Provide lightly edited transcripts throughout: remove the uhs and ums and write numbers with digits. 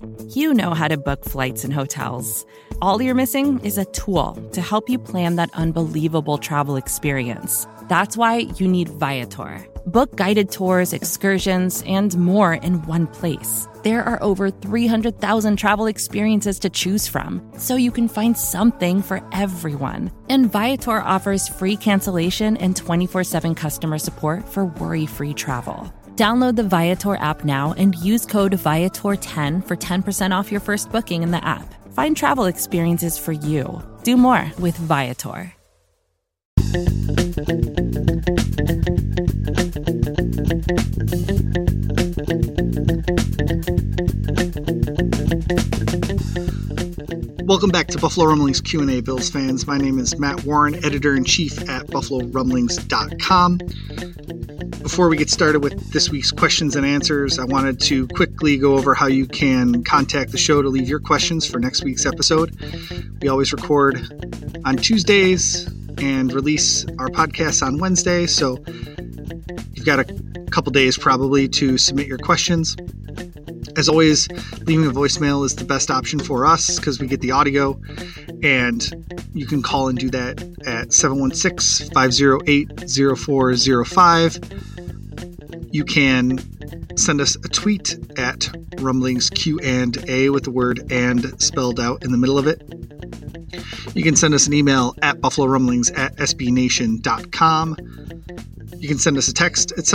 You know how to book flights and hotels. All you're missing is a tool to help you plan that unbelievable travel experience. That's why you need Viator. Book guided tours, excursions, and more in one place. There are over 300,000 travel experiences to choose from, so you can find something for everyone. And Viator offers free cancellation and 24/7 customer support for worry-free travel. Download the Viator app now and use code Viator10 for 10% off your first booking in the app. Find travel experiences for you. Do more with Viator. Welcome back to Buffalo Rumblings Q&A, Bills fans. My name is Matt Warren, editor-in-chief at BuffaloRumblings.com. Before we get started with this week's questions and answers, I wanted to quickly go over how you can contact the show to leave your questions for next week's episode. We always record on Tuesdays and release our podcasts on Wednesday, so you've got a couple days probably to submit your questions. As always, leaving a voicemail is the best option for us because we get the audio, and you can call and do that at 716-508-0405. You can send us a tweet at Rumblings Q&A with the word "and" spelled out in the middle of it. You can send us an email at buffalorumblings@sbnation.com. You can send us a text at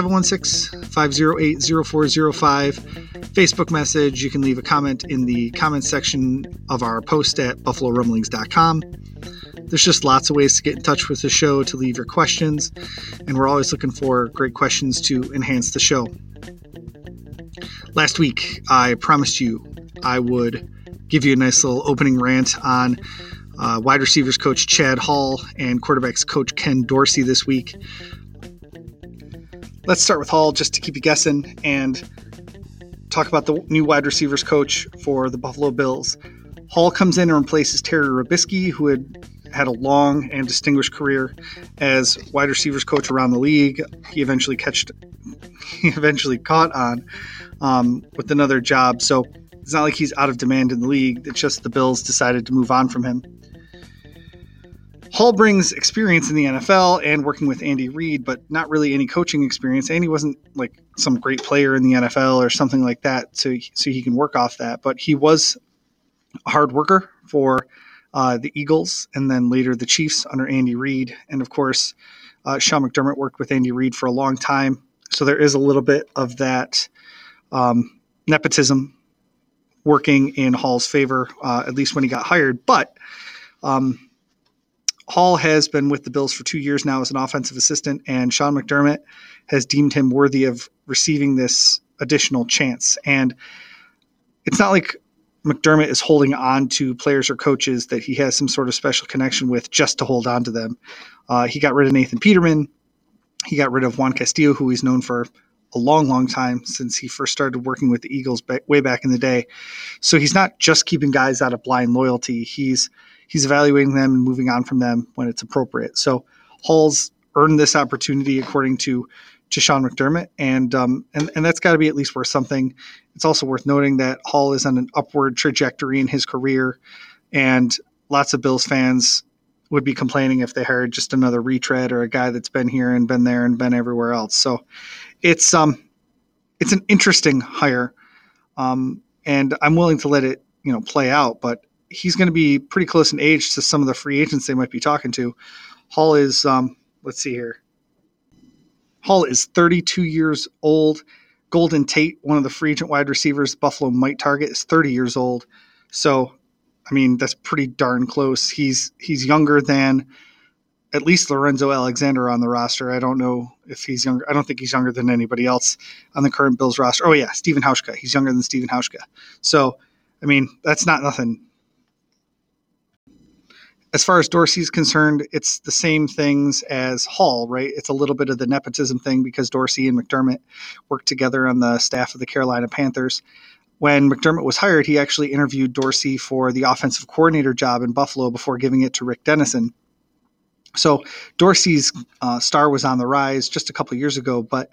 716-508-0405. Facebook message. You can leave a comment in the comments section of our post at buffalorumblings.com. There's just lots of ways to get in touch with the show, to leave your questions, and we're always looking for great questions to enhance the show. Last week, I promised you I would give you a nice little opening rant on wide receivers coach Chad Hall and quarterbacks coach Ken Dorsey this week. Let's start with Hall just to keep you guessing and talk about the new wide receivers coach for the Buffalo Bills. Hall comes in and replaces Terry Robiskie, who had a long and distinguished career as wide receivers coach around the league. He eventually caught on with another job. So it's not like he's out of demand in the league. It's just the Bills decided to move on from him. Hall brings experience in the NFL and working with Andy Reid, but not really any coaching experience. Andy wasn't like some great player in the NFL or something like that, so he can work off that. But he was a hard worker for the Eagles and then later the Chiefs under Andy Reid. And of course, Sean McDermott worked with Andy Reid for a long time. So there is a little bit of that nepotism working in Hall's favor, at least when he got hired. But Hall has been with the Bills for 2 years now as an offensive assistant, and Sean McDermott has deemed him worthy of receiving this additional chance. And it's not like McDermott is holding on to players or coaches that he has some sort of special connection with just to hold on to them. He got rid of Nathan Peterman. He got rid of Juan Castillo, who he's known for a long, long time since he first started working with the Eagles way back in the day. So he's not just keeping guys out of blind loyalty. He's evaluating them and moving on from them when it's appropriate. So Hall's earned this opportunity according to Sean McDermott, and that's got to be at least worth something. It's also worth noting that Hall is on an upward trajectory in his career, and lots of Bills fans would be complaining if they hired just another retread or a guy that's been here and been there and been everywhere else. So it's an interesting hire, and I'm willing to let it play out, but he's going to be pretty close in age to some of the free agents they might be talking to. Hall is, let's see here. Hall is 32 years old. Golden Tate, one of the free agent wide receivers Buffalo might target, is 30 years old. So, I mean, that's pretty darn close. He's younger than at least Lorenzo Alexander on the roster. I don't know if he's younger. I don't think he's younger than anybody else on the current Bills roster. Oh, yeah, Stephen Hauschka. He's younger than Stephen Hauschka. So, I mean, that's not nothing. As far as Dorsey's concerned, it's the same things as Hall, right? It's a little bit of the nepotism thing because Dorsey and McDermott worked together on the staff of the Carolina Panthers. When McDermott was hired, he actually interviewed Dorsey for the offensive coordinator job in Buffalo before giving it to Rick Dennison. So Dorsey's star was on the rise just a couple of years ago, but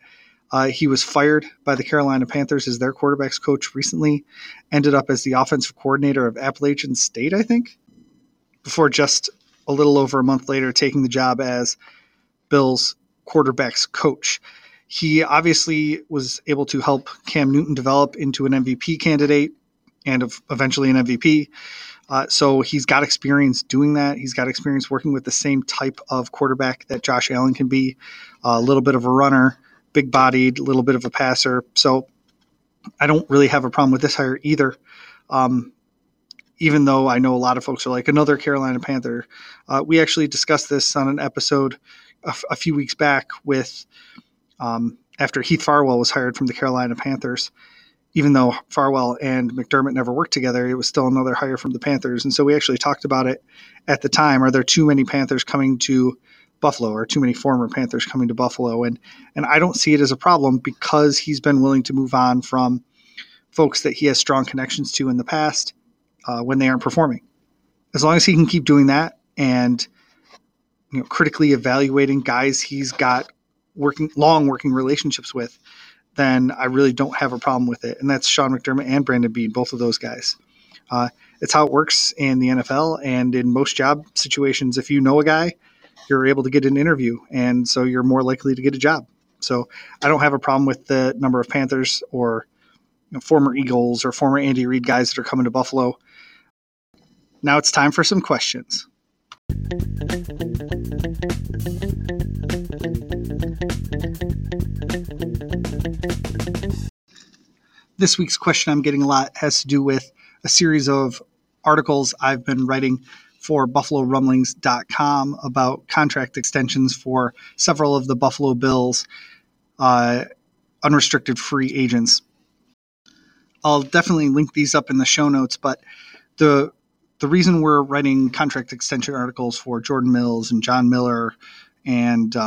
He was fired by the Carolina Panthers as their quarterbacks coach recently, ended up as the offensive coordinator of Appalachian State, I think, before just a little over a month later taking the job as Bills quarterbacks coach. He obviously was able to help Cam Newton develop into an MVP candidate and eventually an MVP. So he's got experience doing that. He's got experience working with the same type of quarterback that Josh Allen can be, a little bit of a runner, big-bodied, a little bit of a passer. So I don't really have a problem with this hire either, even though I know a lot of folks are like, another Carolina Panther. We actually discussed this on an episode a few weeks back with after Heath Farwell was hired from the Carolina Panthers. Even though Farwell and McDermott never worked together, it was still another hire from the Panthers. And so we actually talked about it at the time. Are there too many Panthers coming to Buffalo, or too many former Panthers coming to Buffalo? And I don't see it as a problem because he's been willing to move on from folks that he has strong connections to in the past when they aren't performing. As long as he can keep doing that and critically evaluating guys he's got long working relationships with, then I really don't have a problem with it. And that's Sean McDermott and Brandon Beane, both of those guys. It's how it works in the NFL and in most job situations. If you know a guy, you're able to get an interview, and so you're more likely to get a job. So I don't have a problem with the number of Panthers or former Eagles or former Andy Reid guys that are coming to Buffalo. Now it's time for some questions. This week's question I'm getting a lot has to do with a series of articles I've been writing for BuffaloRumblings.com about contract extensions for several of the Buffalo Bills unrestricted free agents. I'll definitely link these up in the show notes, but the reason we're writing contract extension articles for Jordan Mills and John Miller and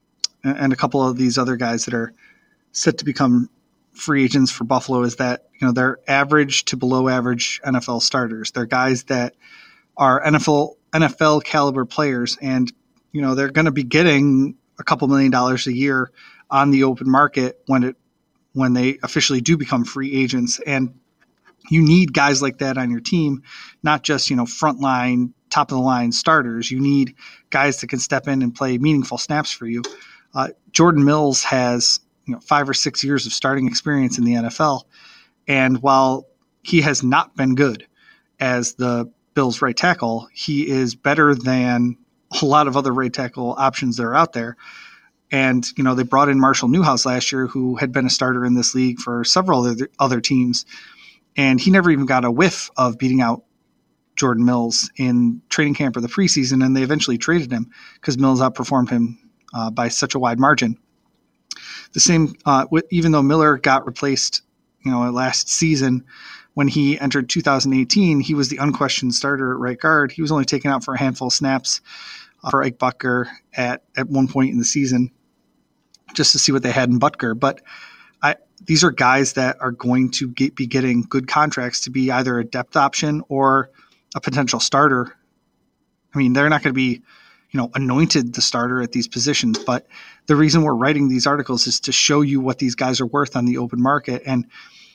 a couple of these other guys that are set to become free agents for Buffalo is that they're average to below average NFL starters. They're guys that are NFL caliber players, and they're going to be getting a couple $1 million a year on the open market when they officially do become free agents. And you need guys like that on your team, not just frontline, top of the line starters. You need guys that can step in and play meaningful snaps for you. Jordan Mills has 5 or 6 years of starting experience in the NFL. And while he has not been good as the Bills right tackle, he is better than a lot of other right tackle options that are out there. And, they brought in Marshall Newhouse last year, who had been a starter in this league for several other teams. And he never even got a whiff of beating out Jordan Mills in training camp or the preseason. And they eventually traded him because Mills outperformed him by such a wide margin. The same, even though Miller got replaced, last season when he entered 2018, he was the unquestioned starter at right guard. He was only taken out for a handful of snaps for Ike Butker at one point in the season, just to see what they had in Butker. But these are guys that are going to be getting good contracts to be either a depth option or a potential starter. I mean, they're not going to be anointed the starter at these positions, but the reason we're writing these articles is to show you what these guys are worth on the open market. And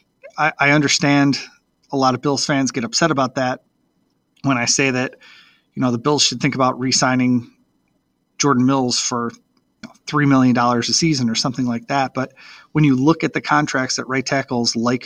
I understand a lot of Bills fans get upset about that when I say that, the Bills should think about re-signing Jordan Mills for $3 million a season or something like that. But when you look at the contracts that right tackles like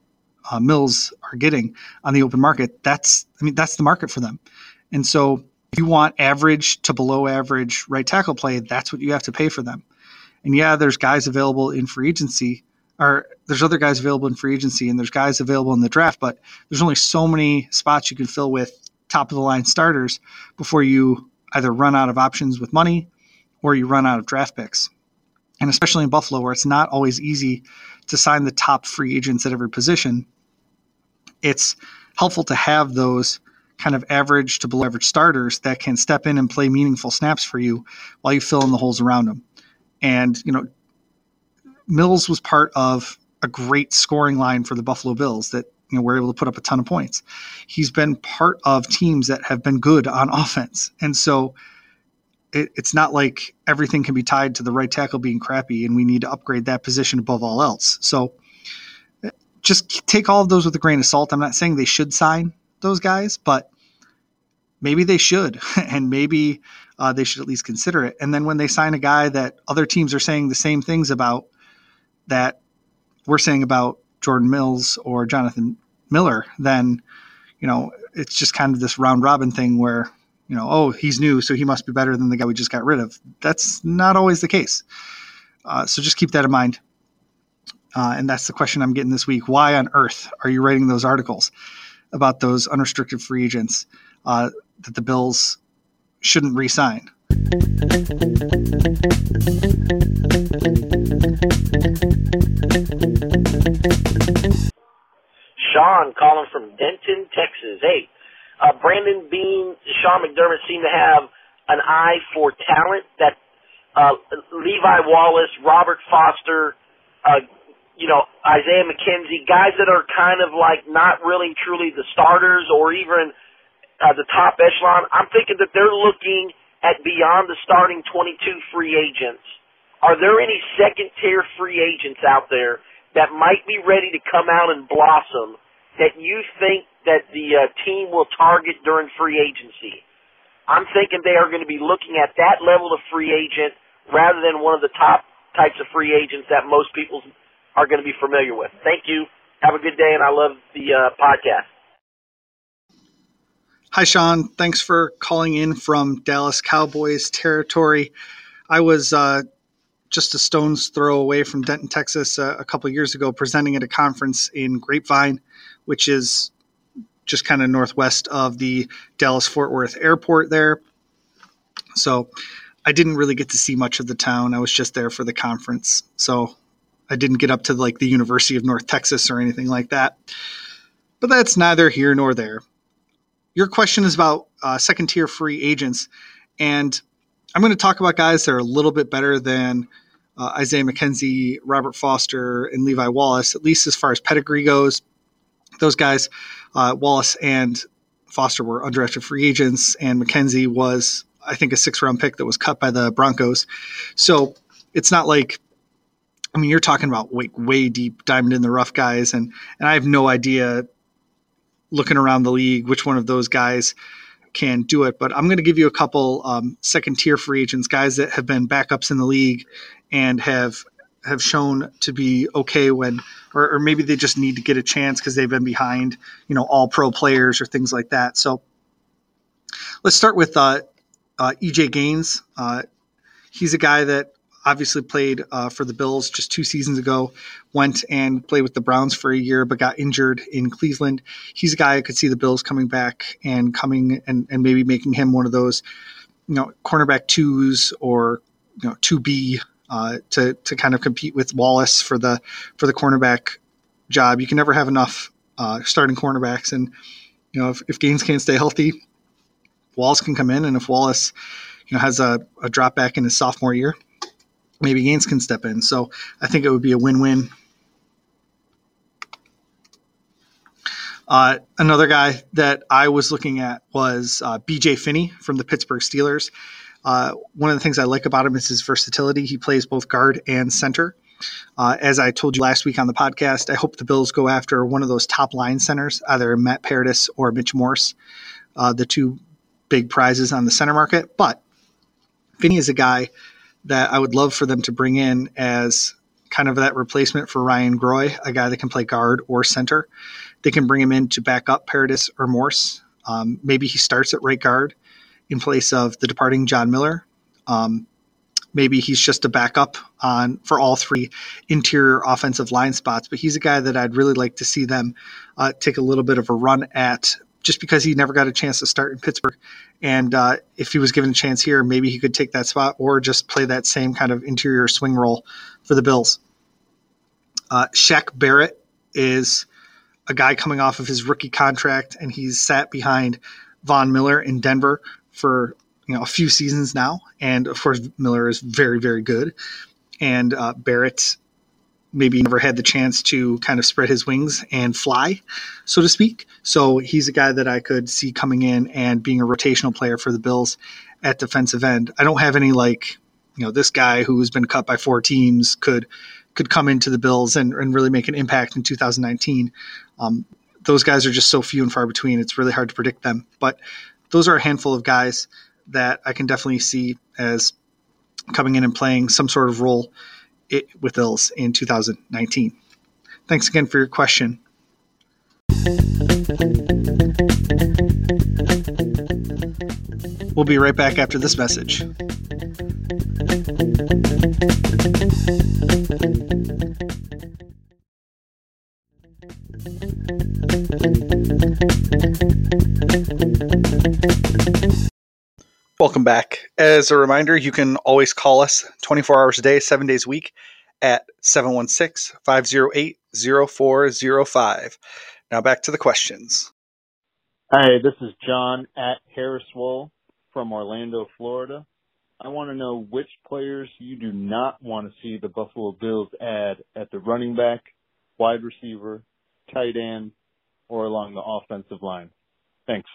Mills are getting on the open market, that's the market for them. And so if you want average to below average right tackle play, that's what you have to pay for them. And yeah, there's guys available in free agency, or there's other guys available in free agency, and there's guys available in the draft, but there's only so many spots you can fill with top of the line starters before you either run out of options with money or you run out of draft picks. And especially in Buffalo, where it's not always easy to sign the top free agents at every position, it's helpful to have those kind of average to below average starters that can step in and play meaningful snaps for you while you fill in the holes around them. And, Mills was part of a great scoring line for the Buffalo Bills that, were able to put up a ton of points. He's been part of teams that have been good on offense. And so it's not like everything can be tied to the right tackle being crappy, and we need to upgrade that position above all else. So just take all of those with a grain of salt. I'm not saying they should sign those guys, but maybe they should, and maybe they should at least consider it. And then when they sign a guy that other teams are saying the same things about that we're saying about Jordan Mills or Jonathan Miller, then, it's just kind of this round robin thing where, oh, he's new, so he must be better than the guy we just got rid of. That's not always the case. So just keep that in mind. And that's the question I'm getting this week. Why on earth are you writing those articles about those unrestricted free agents that the Bills shouldn't re-sign? Sean calling from Denton, Texas. Hey, Brandon Beane, Sean McDermott seem to have an eye for talent that Levi Wallace, Robert Foster, Isaiah McKenzie, guys that are kind of like not really truly the starters or even the top echelon. I'm thinking that they're looking at beyond the starting 22 free agents. Are there any second-tier free agents out there that might be ready to come out and blossom that you think that the team will target during free agency? I'm thinking they are going to be looking at that level of free agent rather than one of the top types of free agents that most people are going to be familiar with. Thank you. Have a good day, and I love the podcast. Hi, Sean. Thanks for calling in from Dallas Cowboys territory. I was just a stone's throw away from Denton, Texas a couple of years ago, presenting at a conference in Grapevine, which is just kind of northwest of the Dallas-Fort Worth airport there. So I didn't really get to see much of the town. I was just there for the conference. So I didn't get up to like the University of North Texas or anything like that. But that's neither here nor there. Your question is about second-tier free agents, and I'm going to talk about guys that are a little bit better than Isaiah McKenzie, Robert Foster, and Levi Wallace, at least as far as pedigree goes. Those guys, Wallace and Foster, were undrafted free agents, and McKenzie was, I think, a 6th-round pick that was cut by the Broncos. So it's not like, you're talking about way deep diamond in the rough guys, and I have no idea, looking around the league, which one of those guys can do it. But I'm going to give you a couple second-tier free agents, guys that have been backups in the league and have shown to be okay when, or maybe they just need to get a chance because they've been behind, all pro players or things like that. So let's start with EJ Gaines. He's a guy that obviously played for the Bills just 2 seasons ago, went and played with the Browns for a year, but got injured in Cleveland. He's a guy I could see the Bills coming back and coming and maybe making him one of those, cornerback 2s or, 2B to kind of compete with Wallace for the cornerback job. You can never have enough starting cornerbacks. And, if Gaines can't stay healthy, Wallace can come in. And if Wallace, has a drop back in his sophomore year, maybe Gaines can step in. So I think it would be a win-win. Another guy that I was looking at was B.J. Finney from the Pittsburgh Steelers. One of the things I like about him is his versatility. He plays both guard and center. As I told you last week on the podcast, I hope the Bills go after one of those top line centers, either Matt Paradis or Mitch Morse, the 2 big prizes on the center market. But Finney is a guy that I would love for them to bring in as kind of that replacement for Ryan Groy, a guy that can play guard or center. They can bring him in to back up Paradis or Morse. Maybe he starts at right guard in place of the departing John Miller. Maybe he's just a backup for all 3 interior offensive line spots, but he's a guy that I'd really like to see them take a little bit of a run at, just because he never got a chance to start in Pittsburgh. And if he was given a chance here, maybe he could take that spot or just play that same kind of interior swing role for the Bills. Shaq Barrett is a guy coming off of his rookie contract, and he's sat behind Von Miller in Denver for a few seasons now. And, of course, Miller is very, very good. And Barrett maybe never had the chance to kind of spread his wings and fly, so to speak. So he's a guy that I could see coming in and being a rotational player for the Bills at defensive end. I don't have any this guy who's been cut by 4 teams could come into the Bills and really make an impact in 2019. Those guys are just so few and far between. It's really hard to predict them. But those are a handful of guys that I can definitely see as coming in and playing some sort of role with Bills in 2019. Thanks again for your question. We'll be right back after this message. Welcome back. As a reminder, you can always call us 24 hours a day, 7 days a week at 716-508-0405. Now back to the questions. Hi, this is John at Harriswell from Orlando, Florida. I want to know which players you do not want to see the Buffalo Bills add at the running back, wide receiver, tight end, or along the offensive line. Thanks.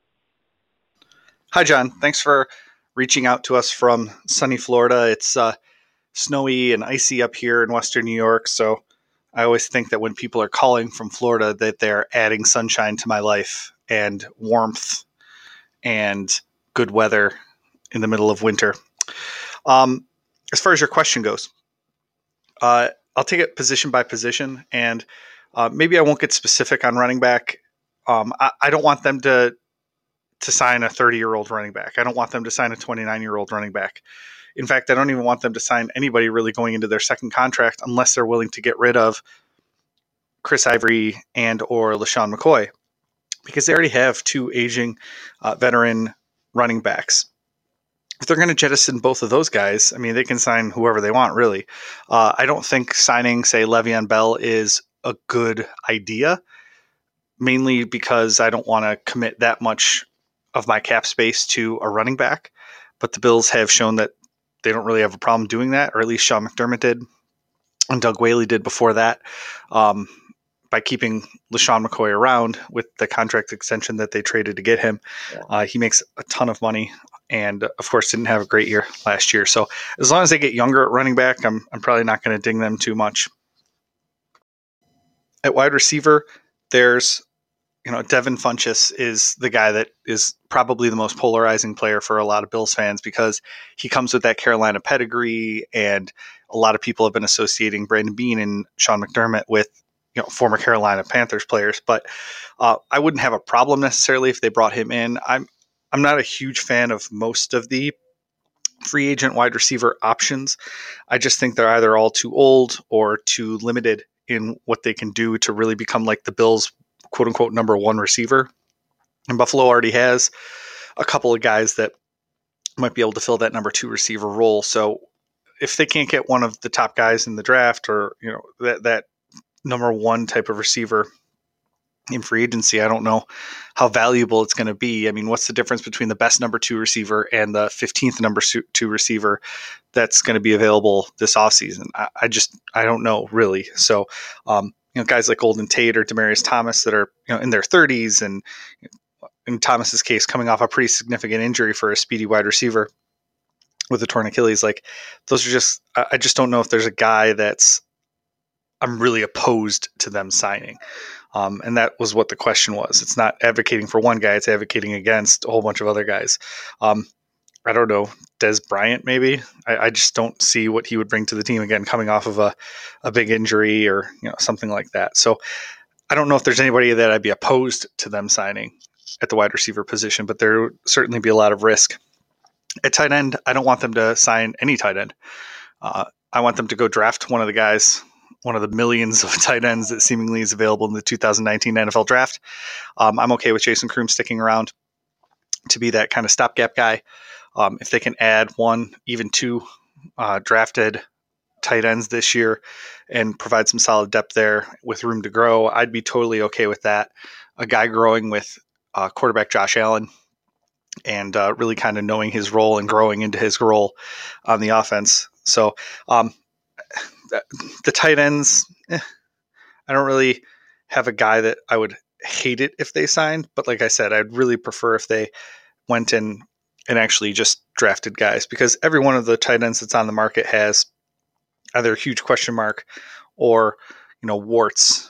Hi, John. Thanks for reaching out to us from sunny Florida. It's snowy and icy up here in Western New York, so I always think that when people are calling from Florida that they're adding sunshine to my life and warmth and good weather in the middle of winter. As far as your question goes, I'll take it position by position, and maybe I won't get specific on running back. I don't want them to sign a 30-year-old running back. I don't want them to sign a 29-year-old running back. In fact, I don't even want them to sign anybody really going into their second contract unless they're willing to get rid of Chris Ivory and or LeSean McCoy, because they already have 2 aging veteran running backs. If they're going to jettison both of those guys, I mean, they can sign whoever they want, really. I don't think signing, say, Le'Veon Bell is a good idea, mainly because I don't want to commit that much of my cap space to a running back. But the Bills have shown that they don't really have a problem doing that, or at least Sean McDermott did, and Doug Whaley did before that, by keeping LeSean McCoy around with the contract extension that they traded to get him. He makes a ton of money, and of course didn't have a great year last year. So as long as they get younger at running back, I'm probably not going to ding them too much. At wide receiver, there's Devin Funchess is the guy that is probably the most polarizing player for a lot of Bills fans, because he comes with that Carolina pedigree, and a lot of people have been associating Brandon Beane and Sean McDermott with former Carolina Panthers players. But I wouldn't have a problem necessarily if they brought him in. I'm not a huge fan of most of the free agent wide receiver options. I just think they're either all too old or too limited in what they can do to really become like the Bills' quote unquote number 1 receiver. And Buffalo already has a couple of guys that might be able to fill that number 2 receiver role. So if they can't get one of the top guys in the draft, or that number 1 type of receiver in free agency, I don't know how valuable it's going to be. I mean, what's the difference between the best number 2 receiver and the 15th number 2 receiver that's going to be available this offseason? I don't know really. So, guys like Golden Tate or Demaryius Thomas that are in their 30s, and in Thomas's case, coming off a pretty significant injury for a speedy wide receiver with a torn Achilles, like those are just, I just don't know if there's a guy I'm really opposed to them signing. And that was what the question was. It's not advocating for one guy, it's advocating against a whole bunch of other guys. I don't know, Des Bryant maybe. I just don't see what he would bring to the team, again, coming off of a big injury or something like that. So I don't know if there's anybody that I'd be opposed to them signing at the wide receiver position, but there would certainly be a lot of risk. At tight end, I don't want them to sign any tight end. I want them to go draft one of the guys, one of the millions of tight ends that seemingly is available in the 2019 NFL draft. I'm okay with Jason Kroom sticking around to be that kind of stopgap guy. If they can add 1, even 2 drafted tight ends this year and provide some solid depth there with room to grow, I'd be totally okay with that. A guy growing with quarterback Josh Allen and really kind of knowing his role and growing into his role on the offense. So the tight ends, I don't really have a guy that I would hate it if they signed, but like I said, I'd really prefer if they went in and actually just drafted guys, because every one of the tight ends that's on the market has either a huge question mark or, warts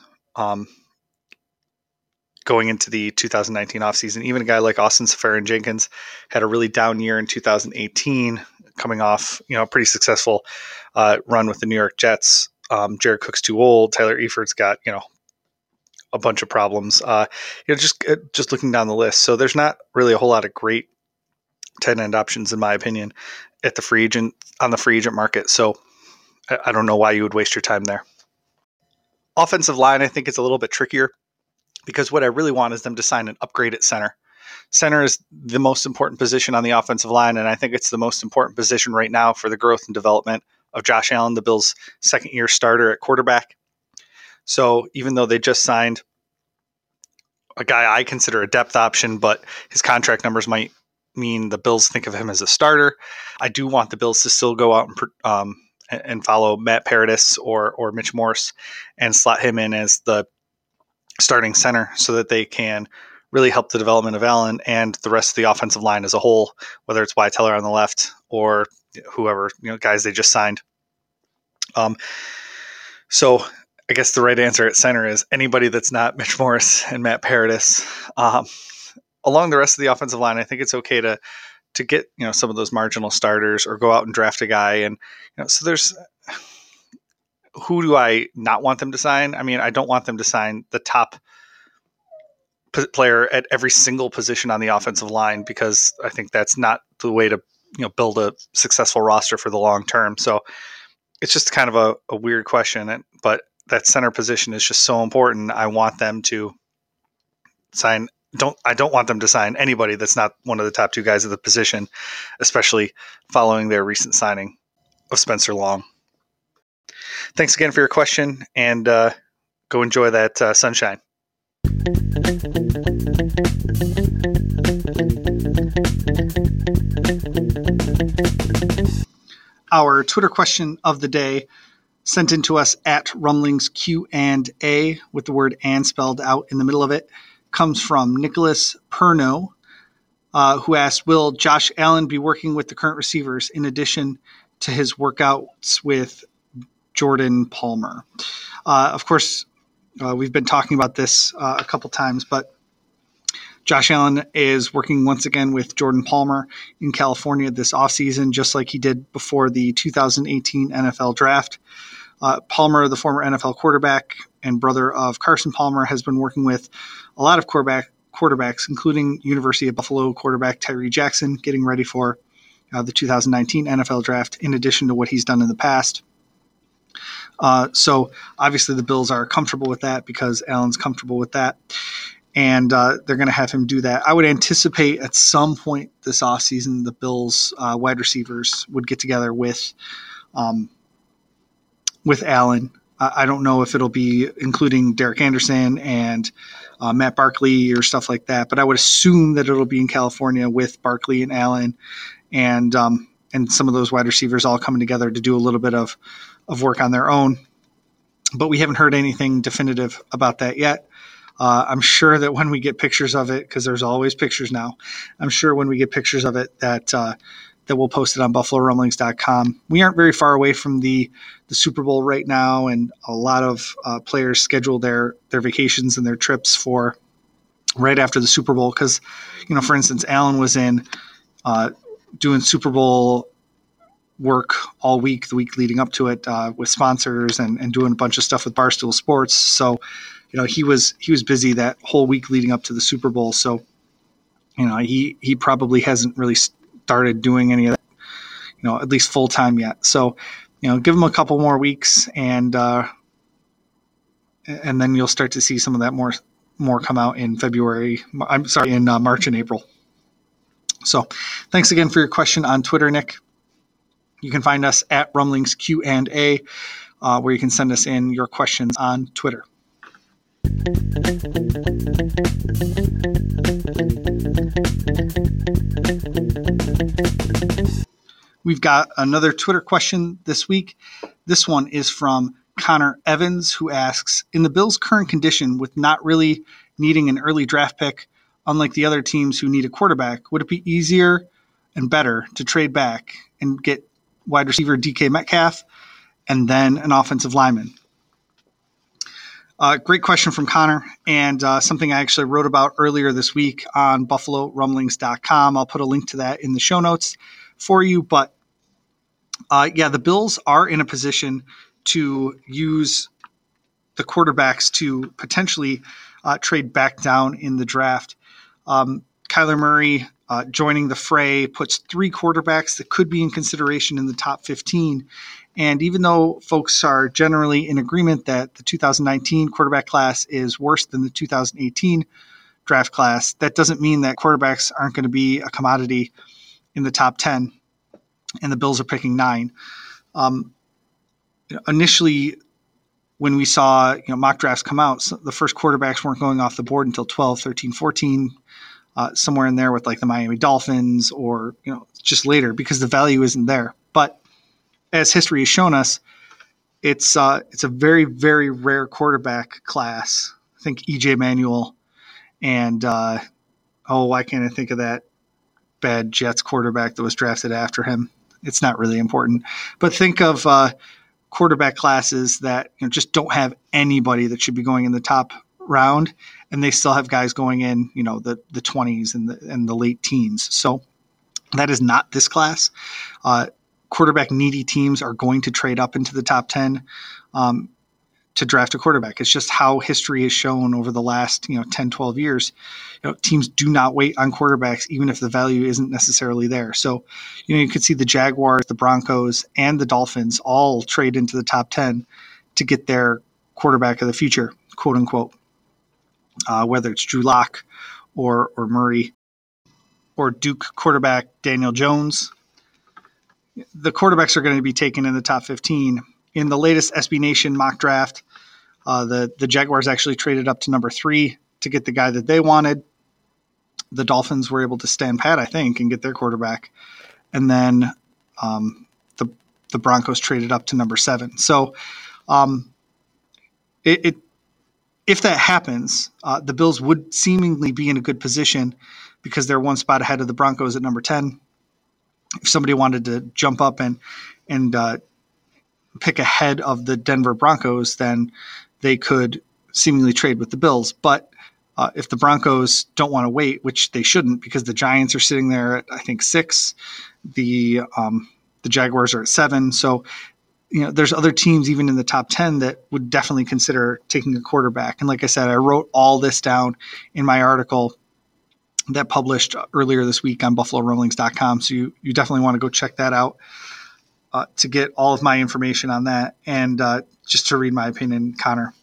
going into the 2019 offseason. Even a guy like Austin Seferian-Jenkins had a really down year in 2018, coming off, a pretty successful run with the New York Jets. Jared Cook's too old. Tyler Eiffert's got, a bunch of problems. Just looking down the list. So there's not really a whole lot of great tight end options, in my opinion, on the free agent market. So I don't know why you would waste your time there. Offensive line, I think it's a little bit trickier, because what I really want is them to sign an upgrade at center. Center is the most important position on the offensive line, and I think it's the most important position right now for the growth and development of Josh Allen, the Bills' second-year starter at quarterback. So even though they just signed a guy I consider a depth option, but his contract numbers might mean the Bills think of him as a starter, I do want the Bills to still go out and follow Matt Paradis or Mitch Morse and slot him in as the starting center, so that they can really help the development of Allen and the rest of the offensive line as a whole, whether it's Wyatt Teller on the left or whoever, guys they just signed. So I guess the right answer at center is anybody that's not Mitch Morse and Matt Paradis. Along the rest of the offensive line, I think it's okay to get, some of those marginal starters or go out and draft a guy. And, so there's, who do I not want them to sign? I mean, I don't want them to sign the top player at every single position on the offensive line, because I think that's not the way to, build a successful roster for the long term. So it's just kind of a weird question, but that center position is just so important. I want them to sign. I don't want them to sign anybody that's not one of the top two guys of the position, especially following their recent signing of Spencer Long. Thanks again for your question, and go enjoy that sunshine. Our Twitter question of the day, sent in to us at Rumblings Q&A with the word "and" spelled out in the middle of it, comes from Nicholas Perno, who asked, will Josh Allen be working with the current receivers in addition to his workouts with Jordan Palmer? Of course, we've been talking about this a couple times, but Josh Allen is working once again with Jordan Palmer in California this offseason, just like he did before the 2018 NFL Draft. Palmer, the former NFL quarterback and brother of Carson Palmer, has been working with a lot of quarterbacks, including University of Buffalo quarterback Tyree Jackson, getting ready for the 2019 NFL Draft, in addition to what he's done in the past. So obviously the Bills are comfortable with that, because Allen's comfortable with that. And they're going to have him do that. I would anticipate at some point this offseason the Bills wide receivers would get together with Allen. I don't know if it'll be including Derek Anderson and Matt Barkley or stuff like that, but I would assume that it'll be in California with Barkley and Allen and some of those wide receivers all coming together to do a little bit of work on their own. But we haven't heard anything definitive about that yet. I'm sure that when we get pictures of it, because there's always pictures now, I'm sure when we get pictures of it that we'll post it on BuffaloRumblings.com. We aren't very far away from the Super Bowl right now, and a lot of players schedule their vacations and their trips for right after the Super Bowl. Because, for instance, Allen was in doing Super Bowl work all week, the week leading up to it, with sponsors and doing a bunch of stuff with Barstool Sports. So, he was busy that whole week leading up to the Super Bowl. So, he probably hasn't really started doing any of that, at least full time yet. So, give him a couple more weeks, and then you'll start to see some of that more come out in in March and April. So, thanks again for your question on Twitter, Nick. You can find us at Rumblings Q&A, where you can send us in your questions on Twitter. We've got another Twitter question this week This one is from Connor Evans, who asks, in the Bills' current condition with not really needing an early draft pick, unlike the other teams who need a quarterback, would it be easier and better to trade back and get wide receiver DK Metcalf and then an offensive lineman? Great question from Connor, and something I actually wrote about earlier this week on BuffaloRumblings.com. I'll put a link to that in the show notes for you. But the Bills are in a position to use the quarterbacks to potentially trade back down in the draft. Kyler Murray joining the fray puts 3 quarterbacks that could be in consideration in the top 15. And even though folks are generally in agreement that the 2019 quarterback class is worse than the 2018 draft class, that doesn't mean that quarterbacks aren't going to be a commodity in the top 10. And the Bills are picking 9. Initially, when we saw mock drafts come out, the first quarterbacks weren't going off the board until 12, 13, 14, somewhere in there with like the Miami Dolphins or just later because the value isn't there. But as history has shown us, it's a very, very rare quarterback class. I think EJ Manuel and why can't I think of that bad Jets quarterback that was drafted after him? It's not really important, but think of quarterback classes that just don't have anybody that should be going in the top round, and they still have guys going in the 20s and the late teens. So that is not this class. Quarterback needy teams are going to trade up into the top 10 to draft a quarterback. It's just how history has shown over the last 10, 12 years. Teams do not wait on quarterbacks, even if the value isn't necessarily there. So, you could see the Jaguars, the Broncos, and the Dolphins all trade into the top 10 to get their quarterback of the future, quote unquote, whether it's Drew Lock or Murray or Duke quarterback Daniel Jones. The quarterbacks are going to be taken in the top 15. In the latest SB Nation mock draft, the Jaguars actually traded up to number 3 to get the guy that they wanted. The Dolphins were able to stand pat, I think, and get their quarterback. And then the Broncos traded up to number 7. So if that happens, the Bills would seemingly be in a good position because they're one spot ahead of the Broncos at number 10. If somebody wanted to jump up and pick ahead of the Denver Broncos, then they could seemingly trade with the Bills. But if the Broncos don't want to wait, which they shouldn't, because the Giants are sitting there at, I think, 6, the Jaguars are at 7. So, there's other teams even in the top 10 that would definitely consider taking a quarterback. And like I said, I wrote all this down in my article that published earlier this week on BuffaloRumblings.com. So you definitely want to go check that out to get all of my information on that and just to read my opinion, Connor.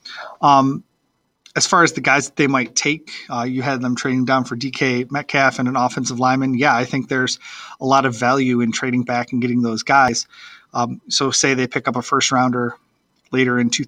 As far as the guys that they might take, you had them trading down for DK Metcalf and an offensive lineman. Yeah, I think there's a lot of value in trading back and getting those guys. So say they pick up a first rounder later in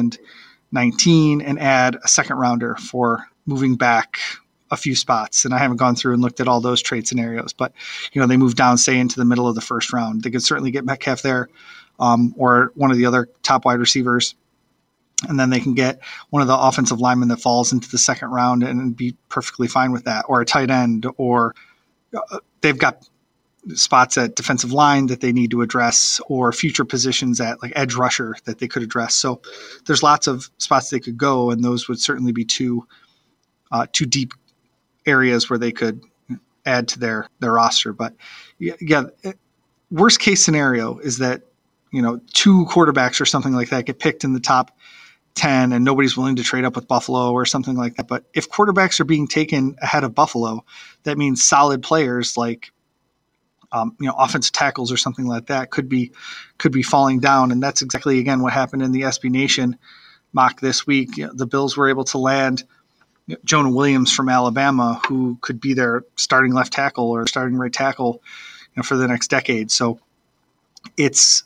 2019 and add a second rounder for moving back a few spots. And I haven't gone through and looked at all those trade scenarios, but they move down, say, into the middle of the first round. They could certainly get Metcalf there or one of the other top wide receivers. And then they can get one of the offensive linemen that falls into the second round and be perfectly fine with that, or a tight end, or they've got spots at defensive line that they need to address, or future positions at like edge rusher that they could address. So there's lots of spots they could go, and those would certainly be two deep areas where they could add to their roster. But yeah, worst case scenario is that 2 quarterbacks or something like that get picked in the top 10 and nobody's willing to trade up with Buffalo or something like that. But if quarterbacks are being taken ahead of Buffalo, that means solid players like offensive tackles or something like that could be falling down. And that's exactly, again, what happened in the SB Nation mock this week. The Bills were able to land Jonah Williams from Alabama, who could be their starting left tackle or starting right tackle for the next decade. So it's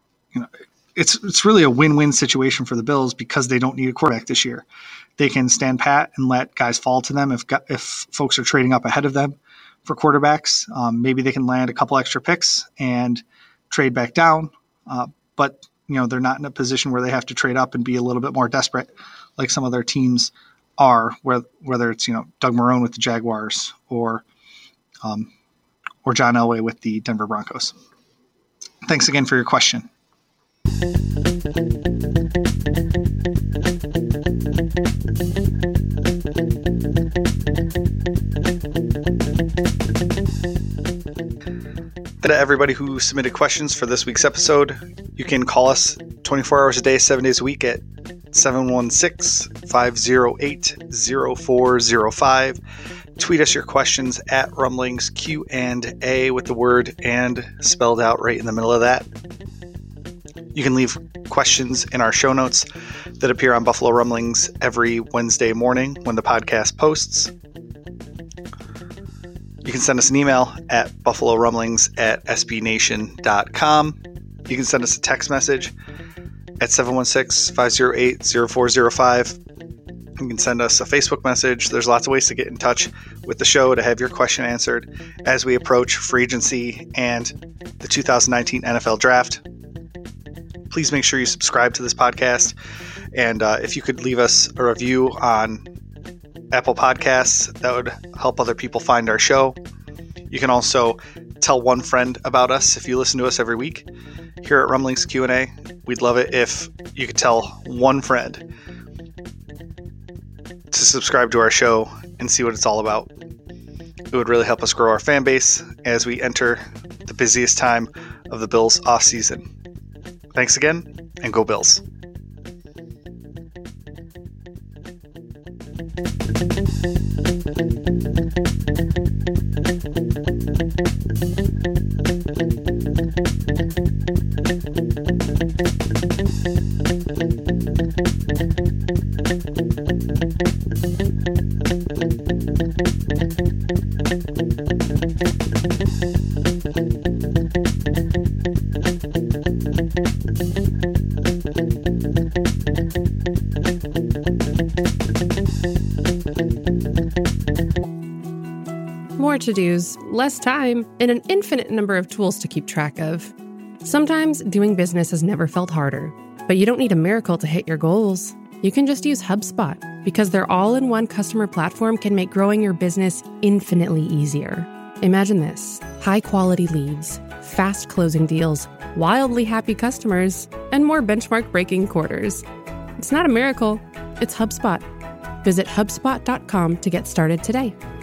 really a win-win situation for the Bills because they don't need a quarterback this year. They can stand pat and let guys fall to them if folks are trading up ahead of them for quarterbacks. Maybe they can land a couple extra picks and trade back down. But they're not in a position where they have to trade up and be a little bit more desperate like some other teams are, whether it's, Doug Marrone with the Jaguars or John Elway with the Denver Broncos. Thanks again for your question. To everybody who submitted questions for this week's episode, you can call us 24 hours a day, 7 days a week at 716-508-0405. Tweet us your questions at Rumblings Q&A with the word "and" spelled out right in the middle of that. You can leave questions in our show notes that appear on Buffalo Rumblings every Wednesday morning when the podcast posts. You can send us an email at buffalorumblings@sbnation.com. You can send us a text message at 716-508-0405. You can send us a Facebook message. There's lots of ways to get in touch with the show to have your question answered as we approach free agency and the 2019 NFL Draft. Please make sure you subscribe to this podcast. And if you could leave us a review on Apple Podcasts, that would help other people find our show. You can also tell one friend about us if you listen to us every week. Here at Rumblings Q&A, we'd love it if you could tell one friend to subscribe to our show and see what it's all about. It would really help us grow our fan base as we enter the busiest time of the Bills offseason. Thanks again, and go Bills. More to-dos, less time, and an infinite number of tools to keep track of. Sometimes doing business has never felt harder, but you don't need a miracle to hit your goals. You can just use HubSpot, because their all-in-one customer platform can make growing your business infinitely easier. Imagine this: high-quality leads, fast closing deals, wildly happy customers, and more benchmark-breaking quarters. It's not a miracle, it's HubSpot. Visit HubSpot.com to get started today.